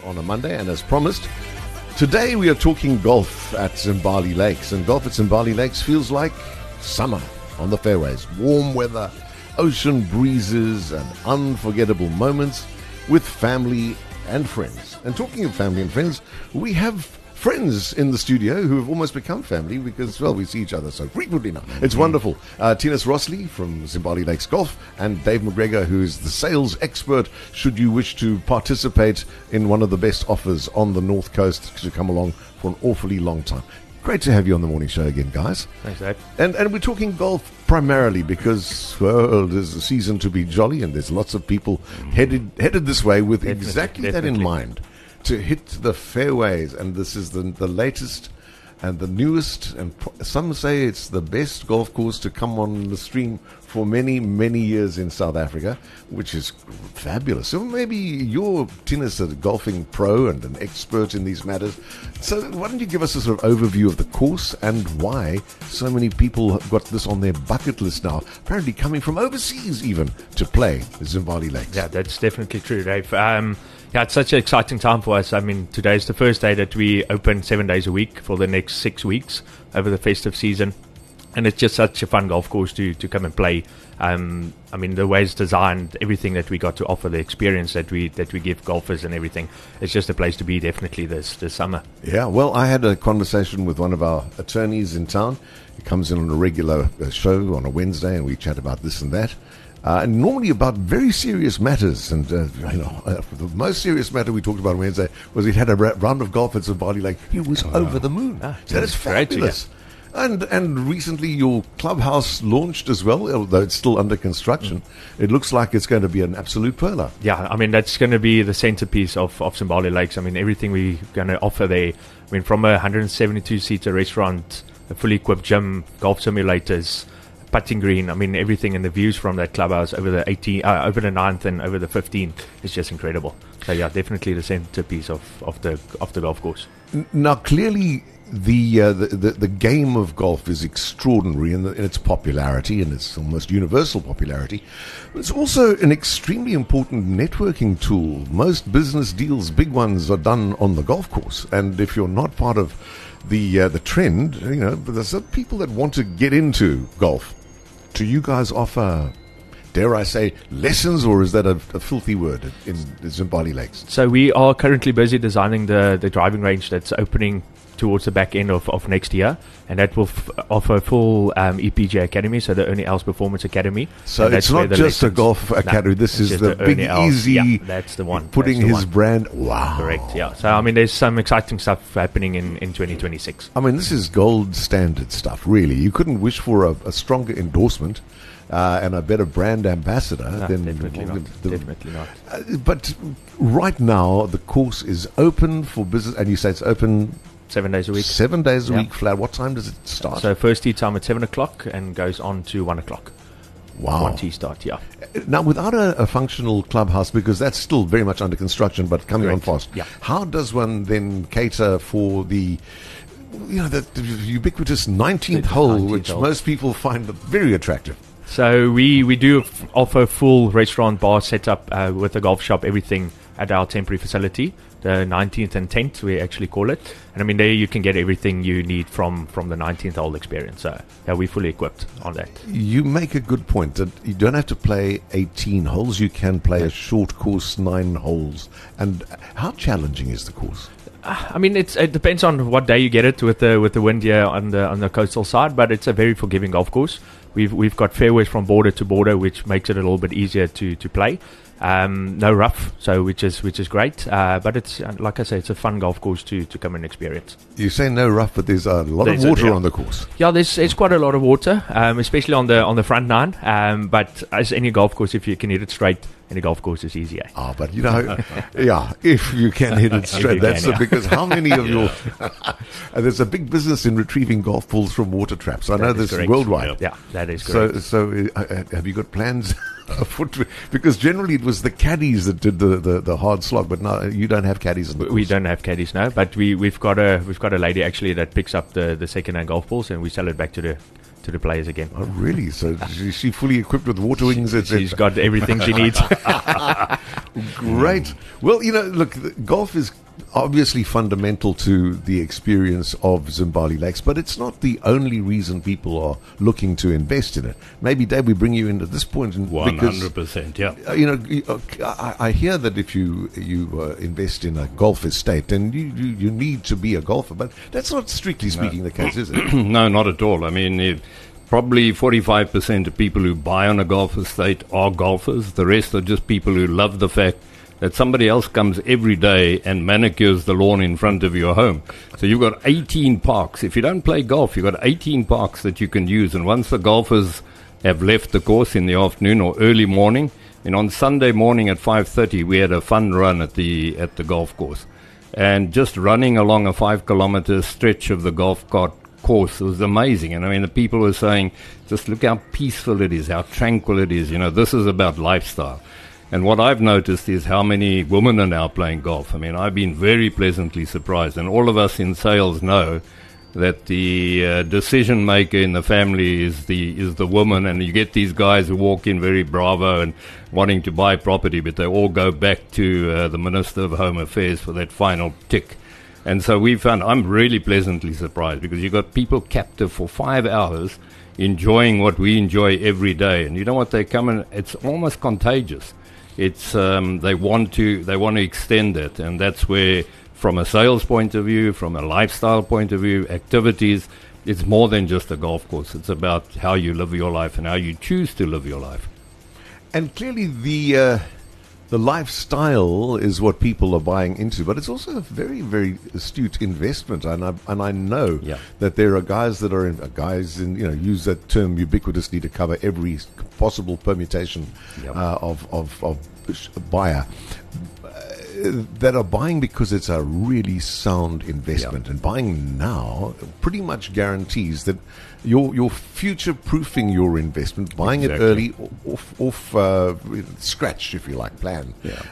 on a Monday, and as promised, today we are talking golf at Zimbali Lakes. And golf at Zimbali Lakes feels like summer on the fairways. Warm weather, ocean breezes, and unforgettable moments with family and friends. And talking of family and friends, we have friends in the studio who have almost become family because, well, we see each other so frequently now. It's wonderful. Tinus Rossley from Zimbali Lakes Golf and Dave McGregor, who is the sales expert should you wish to participate in one of the best offers on the North Coast to come along for an awfully long time. Great to have you on the morning show again, guys. Thanks, Dave. And we're talking golf primarily because, well, there's a season to be jolly and there's lots of people headed this way with exactly that in mind. To hit the fairways, and this is the latest and the newest, and some say it's the best golf course to come on the stream for many, many years in South Africa, which is fabulous. So maybe you're, Tinus, a golfing pro and an expert in these matters. So why don't you give us a sort of overview of the course and why so many people have got this on their bucket list now, apparently coming from overseas even to play Zimbali Lakes. Yeah, that's definitely true, Dave. Yeah, it's such an exciting time for us. I mean, today's the first day that we open 7 days a week for the next 6 weeks over the festive season. And it's just such a fun golf course to come and play. I mean, the way it's designed, everything that we got to offer, the experience that we give golfers and everything, it's just a place to be definitely this summer. Yeah, well, I had a conversation with one of our attorneys in town. He comes in on a regular show on a Wednesday, and we chat about this and that. And normally about very serious matters. And, the most serious matter we talked about on Wednesday was he'd had a round of golf at Zimbali Lake. He was over the moon. That is fabulous. And recently your clubhouse launched as well, although it's still under construction. It looks like it's going to be an absolute perler. Yeah, I mean, that's going to be the centerpiece of Zimbali Lakes. I mean, everything we're going to offer there, I mean, from a 172-seater restaurant, a fully equipped gym, golf simulators, putting green, I mean, everything, and the views from that clubhouse over the 9th and over the 15th is just incredible. So yeah, definitely the centerpiece of the golf course. Now, clearly, the game of golf is extraordinary in its popularity, and its almost universal popularity. But it's also an extremely important networking tool. Most business deals, big ones, are done on the golf course, and if you're not part of the trend, there's some people that want to get into golf. Do you guys offer, dare I say, lessons, or is that a filthy word in Zimbali Lakes? So we are currently busy designing the driving range that's opening towards the back end of next year, and that will offer full EPG Academy, so the Ernie Els Performance Academy. So it's not just a golf academy, this is the big easy, yeah, that's the one. Putting his brand, wow. Correct, yeah. So I mean, there's some exciting stuff happening in 2026. I mean, this is gold standard stuff, really. You couldn't wish for a stronger endorsement and a better brand ambassador than definitely not. But right now, the course is open for business, and you say it's open 7 days a week. 7 days a week flat. What time does it start? So first tee time at 7 o'clock and goes on to 1 o'clock. Wow. 1 tee start, yeah. Now, without a functional clubhouse, because that's still very much under construction, but coming on fast, how does one then cater for the ubiquitous 19th hole, which most people find very attractive? So we do offer full restaurant, bar setup with a golf shop, everything at our temporary facility, the 19th and 10th, we actually call it. And I mean, there you can get everything you need from the 19th hole experience. So yeah, we're fully equipped on that. You make a good point that you don't have to play 18 holes. You can play a short course, 9 holes. And how challenging is the course? I mean, it depends on what day you get it with the wind here on the coastal side, but it's a very forgiving golf course. We've got fairways from border to border, which makes it a little bit easier to play. No rough, so which is great. But it's like I say, it's a fun golf course to come and experience. You say no rough, but there's a lot of water on the course. Yeah, there's quite a lot of water, especially on the front nine. But as any golf course, if you can hit it straight, any golf course is easier. But if you can hit it straight, because how many of your there's a big business in retrieving golf balls from water traps. I know this is worldwide. Yeah, that is correct. So have you got plans afoot? Because generally it was the caddies that did the hard slog, but now you don't have caddies on the course. We don't have caddies now, but we've got a lady actually that picks up the second-hand golf balls, and we sell it back to to the players again. Oh, really? So is she fully equipped with water wings? She's got everything she needs. Great. Well, look, golf is obviously fundamental to the experience of Zimbali Lakes, but it's not the only reason people are looking to invest in it. Maybe, Dave, we bring you in at this point. 100%, yeah. I hear that if you invest in a golf estate, then you need to be a golfer, but that's not strictly speaking the case, is it? No, not at all. I mean, probably 45% of people who buy on a golf estate are golfers. The rest are just people who love the fact that somebody else comes every day and manicures the lawn in front of your home. So you've got 18 parks. If you don't play golf, you've got 18 parks that you can use. And once the golfers have left the course in the afternoon or early morning, and on Sunday morning at 5:30, we had a fun run at the golf course. And just running along a 5-kilometer stretch of the golf cart course was amazing. And I mean, the people were saying, just look how peaceful it is, how tranquil it is. This is about lifestyle. And what I've noticed is how many women are now playing golf. I mean, I've been very pleasantly surprised. And all of us in sales know that the decision maker in the family is the woman. And you get these guys who walk in very bravo and wanting to buy property, but they all go back to the Minister of Home Affairs for that final tick. And so we found, I'm really pleasantly surprised, because you've got people captive for 5 hours enjoying what we enjoy every day. And you know what, they come and it's almost contagious. It's they want to extend it, and that's where, from a sales point of view, from a lifestyle point of view, activities, it's more than just a golf course. It's about how you live your life and how you choose to live your life. And clearly the lifestyle is what people are buying into, but it's also a very, very astute investment. And I know that there are guys that are use that term ubiquitously to cover every possible permutation of buyer that are buying because it's a really sound investment. And buying now pretty much guarantees that you're future-proofing your investment, buying it early, off scratch, if you like, plan.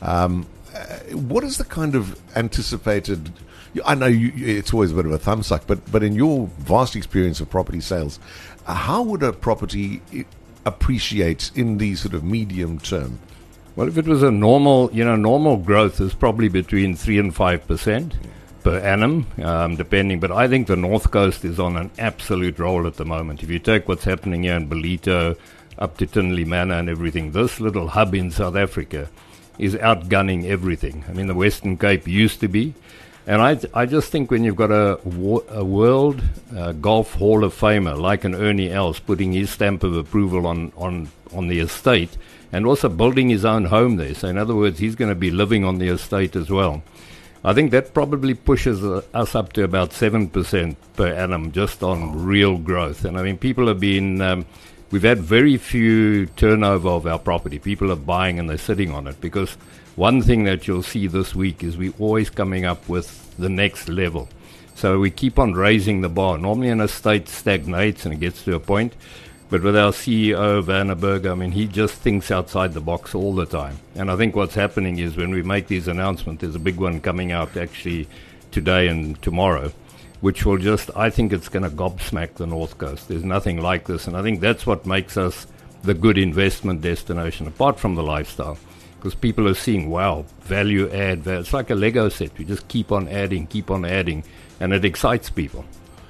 What is the kind of anticipated... I know it's always a bit of a thumbsuck, but in your vast experience of property sales, how would a property appreciate in the sort of medium term? Well, if it was a normal growth is probably between 3 and 5% per annum, depending. But I think the North Coast is on an absolute roll at the moment. If you take what's happening here in Ballito, up to Tinley Manor and everything, this little hub in South Africa is outgunning everything. I mean, the Western Cape used to be. And I just think when you've got a world golf Hall of Famer like an Ernie Els putting his stamp of approval on the estate, and also building his own home there. So in other words, he's going to be living on the estate as well. I think that probably pushes us up to about 7% per annum just on real growth. And I mean, people have been, we've had very few turnover of our property. People are buying and they're sitting on it, because one thing that you'll see this week is we're always coming up with the next level. So we keep on raising the bar. Normally an estate stagnates and it gets to a point. But with our CEO, Werner Berger, I mean, he just thinks outside the box all the time. And I think what's happening is when we make these announcements, there's a big one coming out actually today and tomorrow, which will just, I think it's going to gobsmack the North Coast. There's nothing like this. And I think that's what makes us the good investment destination, apart from the lifestyle. Because people are seeing, wow, value add. It's like a Lego set. We just keep on adding, and it excites people.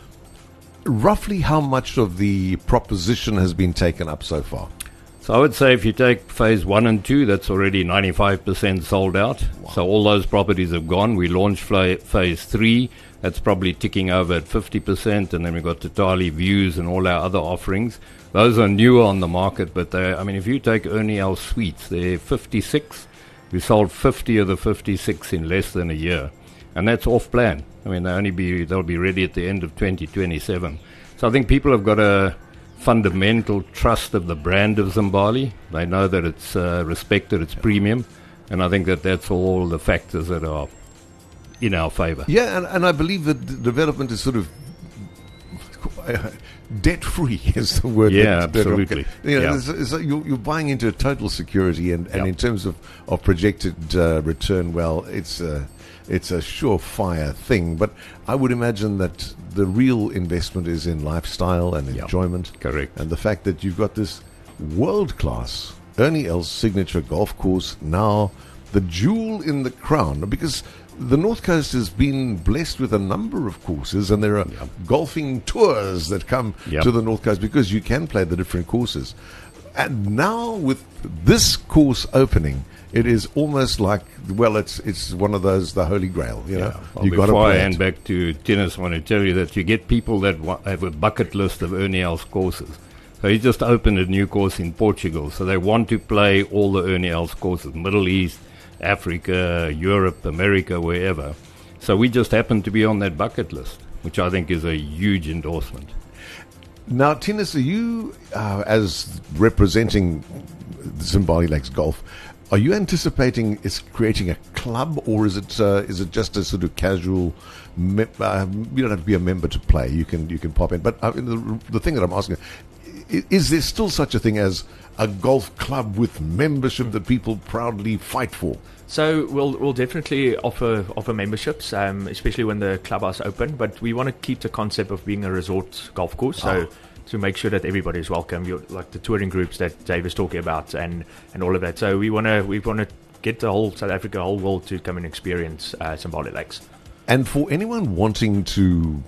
Roughly how much of the proposition has been taken up so far? So I would say if you take phase 1 and 2, that's already 95% sold out. Wow. So all those properties have gone. We launched phase 3. That's probably ticking over at 50%. And then we've got Totali Views and all our other offerings. Those are newer on the market, but if you take Ernie Els Suites, they're 56. We sold 50 of the 56 in less than a year. And that's off plan. I mean, they'll be ready at the end of 2027. So I think people have got a fundamental trust of the brand of Zimbali. They know that it's respected, it's premium. And I think that's all the factors that are in our favor. Yeah, and I believe that the development is sort of debt-free is the word. Yeah, absolutely. You're buying into a total security, and in terms of projected return, well, it's a surefire thing. But I would imagine that the real investment is in lifestyle and enjoyment. Correct. And the fact that you've got this world-class Ernie Els signature golf course, now the jewel in the crown, because the North Coast has been blessed with a number of courses, and there are golfing tours that come to the North Coast because you can play the different courses. And now with this course opening, it is almost like, well, it's one of those, the Holy Grail, you know. Well, You got to before I play hand it. back to tennis, I want to tell you that you get people that have a bucket list of Ernie Els courses. So he just opened a new course in Portugal, so they want to play all the Ernie Els courses, Middle East, Africa, Europe, America, wherever. So we just happen to be on that bucket list, which I think is a huge endorsement. Now, Tinus, are you, as representing Zimbali Lakes Golf, are you anticipating it's creating a club, or is it just a sort of casual? You don't have to be a member to play. You can pop in. But the thing that I'm asking, is there still such a thing as a golf club with membership that people proudly fight for? So we'll definitely offer memberships, especially when the clubhouse open. But we want to keep the concept of being a resort golf course. So to make sure that everybody is welcome, like the touring groups that Dave is talking about, and all of that. So we want to get the whole South Africa, whole world to come and experience Zimbali Lakes. And for anyone wanting to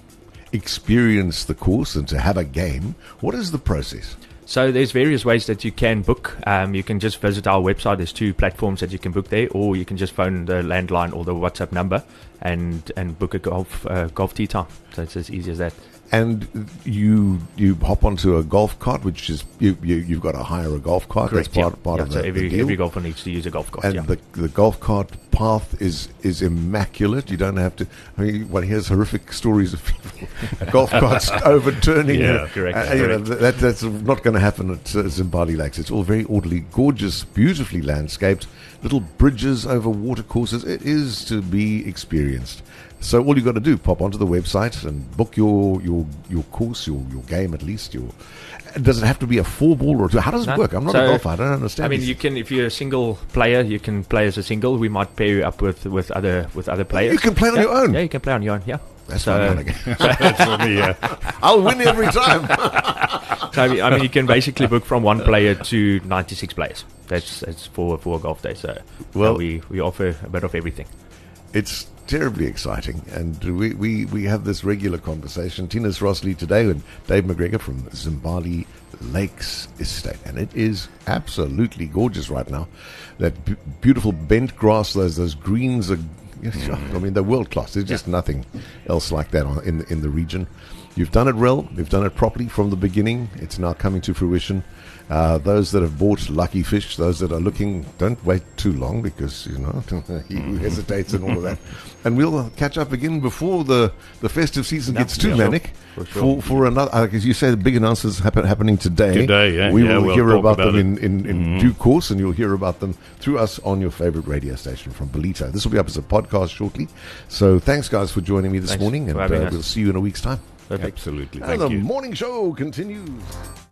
experience the course and to have a game, what is the process? So there's various ways that you can book. You can just visit our website. There's 2 platforms that you can book there, or you can just phone the landline or the WhatsApp number and book a golf tee time. So it's as easy as that. And you hop onto a golf cart, which is you've got to hire a golf cart. Correct, That's part of so the every deal. golfer needs to use a golf cart. And the golf cart path is immaculate. You don't have to. I mean, one hears horrific stories of people golf carts overturning. Yeah, correct. That's not going to happen at Zimbali Lakes. It's all very orderly, gorgeous, beautifully landscaped. Little bridges over water courses. It is to be experienced. So all you've got to do, pop onto the website and book your course, your game at least. Does it have to be a 4-ball or 2? How does it work? I'm not a golfer. I don't understand. I mean, you can, if you're a single player, you can play as a single. We might pair you up with other players. You can play on your own. Yeah, you can play on your own. Yeah, that's fun. That's for me. I'll win every time. So I mean, you can basically book from 1 player to 96 players. That's for a golf day. So we offer a bit of everything. It's terribly exciting, and we have this regular conversation. Tinus Rossley today with Dave McGregor from Zimbali Lakes Estate, and it is absolutely gorgeous right now. That beautiful bent grass, those greens are, I mean, they're world class. There's just nothing else like that in the region. You've done it well. You've done it properly from the beginning. It's now coming to fruition. Those that have bought Lucky Fish, those that are looking, don't wait too long, because, you know, he who hesitates and all of that. And we'll catch up again before the festive season gets too manic. For another, as you say, the big announcements happening today. We will hear about them in due course, and you'll hear about them through us on your favorite radio station from Belito. This will be up as a podcast shortly. So thanks, guys, for joining me this morning, and we'll see you in a week's time. Perfect. Absolutely. And Thank the you. morning show continues.